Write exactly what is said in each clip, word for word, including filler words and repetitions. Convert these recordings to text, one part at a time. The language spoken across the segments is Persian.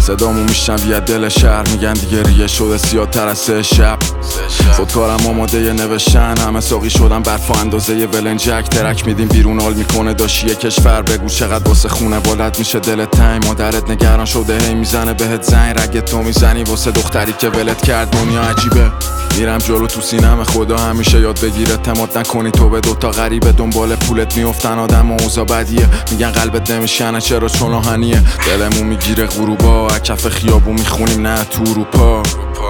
صدامو میشنوی دل شهر، میگن دیگه ریه شده سیاه‌تر از سه شب. خودکارم آماده نوشتن، همه ساقی شدن برف و اندازه ولنجک. ترک میدیم بیرون حال میکنه داشی کشور، بگو چقدر واسه خونه بالت میشه دلت تنگ. مادرت نگران شده هی میزنه بهت زنگ، رگ تو میزنی واسه دختری که ولت کرد. دنیا عجیبه، میرم جلو تو سینم خدا همیشه یاد بگیر اعتماد نکنی تو به دوتا غریبه. دنبال پولت میافتن آدم و اوضاع بدیه، میگن قلبت نمیشنه چرا چون آهنیه. دلمون میگیره غروبا، کف خیابون میخونیم نه تو اروپا.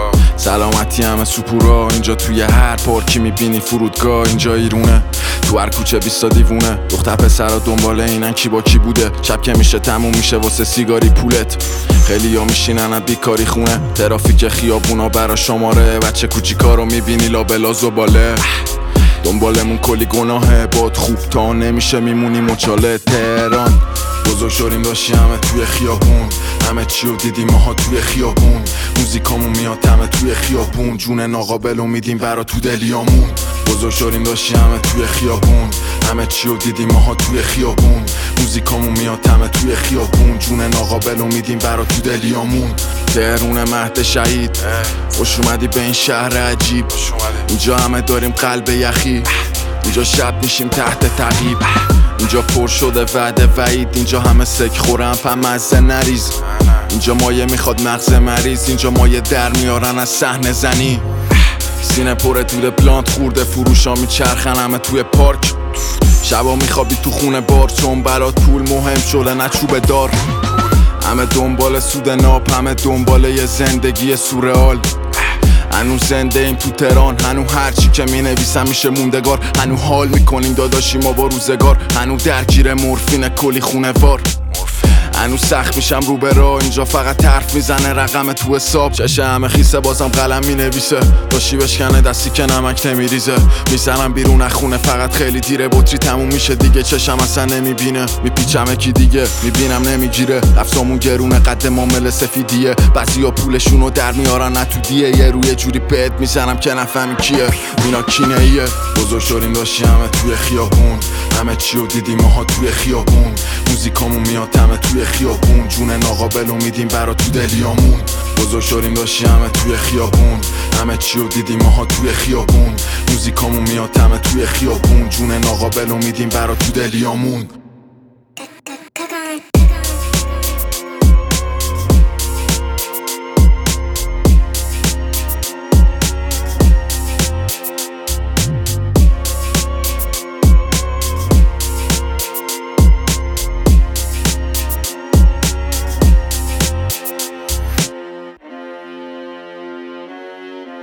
سلامتی همه سوپورا، اینجا توی هر پارکی میبینی فرودگاه. اینجا ایرونه، تو هر کوچه بیستا دیوونه. دختر پسرا دنباله اینن کی با کی بوده. شب که میشه تموم میشه واسه سیگاری پولت. خیلی ها میشینن بیکاری خونه، ترافیک خیابونا برا شماره. بچه کوچیکا رو میبینی لابلا زباله. دنبالمون کلی گناهه، باد خوب تا نمیشه میمونی مچاله. تهران بزرگ شدیم داشتی همه توی خیابون، همه چیو دیدیم ماها توی خیابون. موزیکامون میاد همه توی خیابون، جون ناقابل میدیم برا تو دلیامون. بزرگ شدیم داشتی همه توی خیابون، همه چیو دیدیم ماها توی خیابون. موزیکامون میاد همه توی خیابون، جون ناقابل میدیم برا تو دلیامون. تهرون مهد شهید، خوش اومدی به این شهر عجیب. اینجا همه داریم قلب یخی، اینجا شب میشیم تحت تعقیب. اینجا پر شده وعده وعید، اینجا همه سک خورن فهم مزه نریز. اینجا مایه میخواد مغز مریض، اینجا مایه در میارن از صحنه زنی. سینه پر دود پلانت خورده، فروشا میچرخن همه توی پارک. شبا میخوابی تو خونه بار، چون برات پول مهم شده نه چوب دار. همه دنبال سود ناب، همه دنبال یه زندگی سورئال. هنو زنده ایم تو تهران، هنو هرچی که می نویسم میشه موندگار. هنو حال میکنیم داداشی ما با روزگار، هنو درگیر مورفین کلی خونه وار. هنو سخت میشم رو به راه، اینجا فقط حرف میزنه رقم تو حساب. چشه همه خیسه بازم قلم مینویسه، داشتی بشکنه دستی که نمک نمیریزه. میزنم بیرون از خونه فقط خیلی دیره، بطری تموم میشه دیگه چشم اصلا نمیبینه. میپیچم کی دیگه میبینم نمیگیره، لفظامون گرونه قد مامل سفیدیه. بعضیا پولشونو در میارن نه تو دیه، یه روی جوری بهت میزنم که نفهمی کیه اینا کینه ایه. بزرگ شدیم داشتی همه توی خیابون، همه چیو دیدیم ماها توی خیابون. موزیکامون میاد همه توی خیابون، جون ناقابل میدیم برا تو دلیامون. بزرگ شدیم داشتی همه توی خیابون، همه چیو دیدیم ماها توی خیابون. موزیکامون میاد همه توی خیابون، جون ناقابل میدیم برا تو دلیامون.